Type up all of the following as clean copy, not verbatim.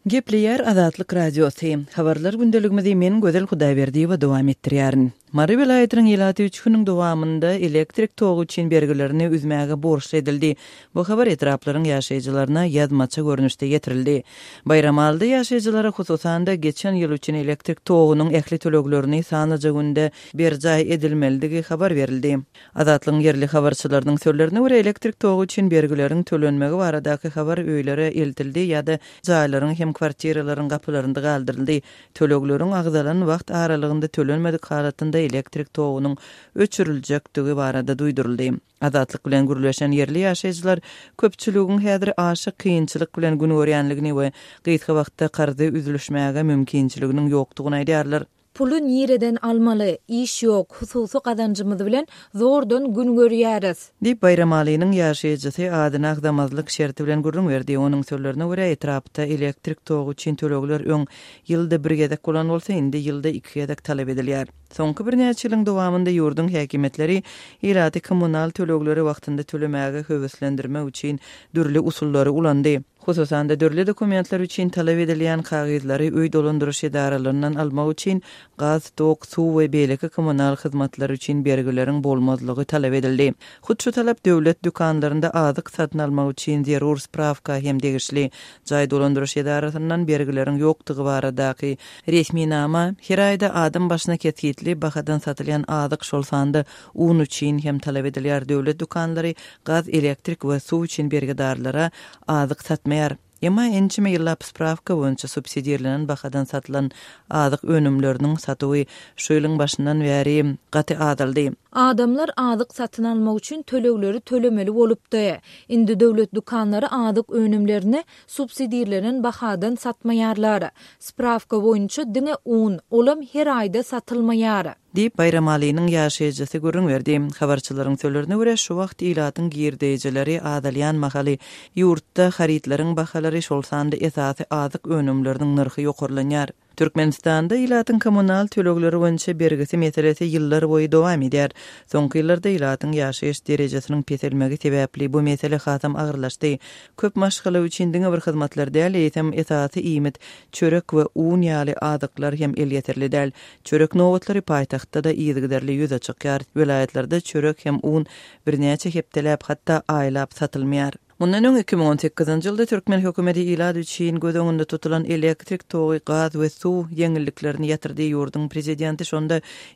Gepleyer Azatlyk Radiosu. Habarlar gündeligimizi men Gözel Hudaýberdi we dowam etdirýärin. Mary vilayatynyň ýylaty 3 güniň dowamında elektrik togy üçin bergilerini üzmäge borçly edildi. Bu habar etraplaryň ýaşaýjylaryna ýazmaça görnüşde getirildi. Bayramaldy ýaşaýjylara hususan da geçen ýyl üçin elektrik togynyň ähli töleglerini sanaja günde berjay edilmeligi habar berildi. Azatlyň yerli habarçylarynyň sözlerine görä elektrik togy üçin bergilerin tölenmegi baradaky habar öýlere eltildi ýa-da jaýlaryň hem kwartiraların kapılarında kaldırıldı. Töleglerin agzalan wagt aralygynda tölenmedik halatında elektrik togynyň öçüriljekdigi barada duýduruldy. Azatlyk bilen gürleşen yerli ýaşaýjylar köpçüligiň häzir aşy kynçylyk bilen gün görýänligini we gyýtky wagtda gardy üzülüşmäge mümkinçiliginiň ýokdugyny aýdýarlar. Pulu nireden almaly, iş yok, hususy kazanjymyz bilen zordan gün görýäris. Dip Bayramalynyň ýaşaýjysy adyny agdamazlyk şerti bilen gürrüň berdi. Onuň sözlerine görä etrapda elektrik togy üçin tölegler öň ýylda bir gezek bolan bolsa, indi ýylda 2 gezek talep edilýär. Soňky bir näçe ýylyň dowamında ýurdun häkimetleri ýylaty kommunal tölegleri wagtynda tölemäge höweslendirmek üçin dürli usullary ulandy. Hususan da dörli dokumentlar üçin talep edilýän kagyzlary öý dolandyryş edaralarynyň almak üçin gaz, tok, suw we beleki kommunal hyzmatlar üçin bergileriň bolmazlygy talep edildi. Hutçu talep döwlet dükanlarynda azyk satyn almak üçin zerur spravka hem degişli jaý dolandyryş edarasynyň bergileriň ýokdugy baradaky resmi nama her aýda adam başyna ketgitli bahadan satylýan azyk şol sanda un üçin hem talep edilýär. Döwlet dükanlary gaz, elektrik we suw üçin bergidarlara azyk satmaýar. Ema ençime ýyllap spravka boýunça subsidiýalanyň bahadan satylan azyk önümleriniň satywy şu ýylyň başyndan bäri gaty adaldy. Adamlar azyk satyn almak üçin tölegleri tölemeli bolupdy. Indi döwlet dükanlary azyk önümlerini subsidiýalanyň bahadan satmaýarlar. Spravka boýunça diňe un, olam her aýda satylmaýar. Dip Bayramalynyň ýaşaýjysy görüň berdi. Habarçylaryň sözlerine görä şu wagt ýylatyň girdeýjileri adalýan mahaly ýurtda haritlaryň bahalary şol sanda esasy azyk önümleriniň narhy ýokurlanýar. Türkmenistanda ýylatyň kommunal tölegleri boýunça bergisi meselesi ýyllar boýy dowam edýär. Soňky ýyllarda ýylatyň ýaşaýyş derejesiniň peselmegi sebäpli bu mesele hasam agyrlaşdy. Köp maşgala üçin diňe bir hyzmatlar däl, eýsem esasy iýmit çörek we un ýaly azyklar hem el ýeterli däl. Çörek nowatlary paýtagtda da ýygyderli ýüze çykýar. Vilayatlarda çörek hem un birnäçe hepdelap hatda aýlap satylmaýar. Mundan öň 2018-nji ýylda Türkmen hökümeti ýylady üçin göz öňünde tutulan elektrik togy, gaz we suw ýeňilliklerini ýatyrdy. Ýurdun prezidenti şonda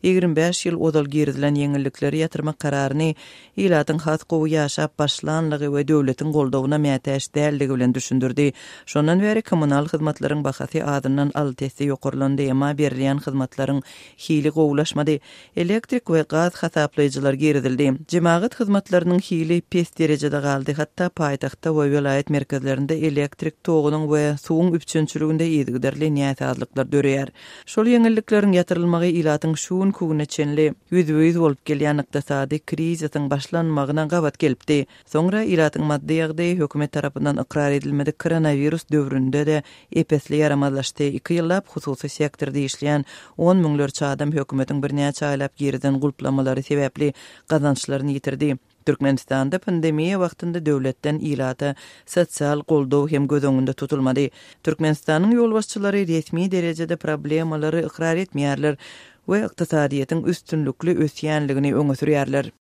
25 ýyl odal gerilen ýeňillikleri ýatyrmak kararyny ýylatyň has gowy ýaşap başlanlygy we döwletiň goldawyna mätäş däldigi bilen düşündirdi. Şondan beri kommunal hyzmatlaryň bahasy adyndan altesy ýokurlandy, emma berilýän hyzmatlaryň hili gowlaşmady. Elektrik we gaz hasaplaýjylar geridildi. Jemaat hyzmatlarynyň hili pes derejede galdy. Hatda paýtagtda we vilayet merkezlerinde elektrik togynyň we suwuň üpçünçiliginde ýygyderli näçäzlikler döreýär. Şol ýeňillikleriň ýatyrylmagy ýylatyň şuun kuwuneçenli ýüzüýüz bolup gelýän ykdysady krizisyň başlanmagyna gabat gelipdi. Soňra ýylatyň maddi ýagdaýy hökümet tarapyndan ikrar edilmedi. Koronavirus döwründe de epesli ýaramazlaşdy. 2 ýyllap hususy sektorda işleýän 10 miňlerçe adam hökümetiň birnäçe aýlap geriden gulplamalary sebäpli gazançlaryny ýitirdi. Türkmenistanda pandemiýa wagtynda döwletden ýylata sosial goldaw hem göz öňünde tutulmady. Türkmenistanyň ýolbaşçylary resmi derejede problemalary ikrar etmeýärler we ykdysadyýetyň üstünlükli ösýänligini öňe sürýärler.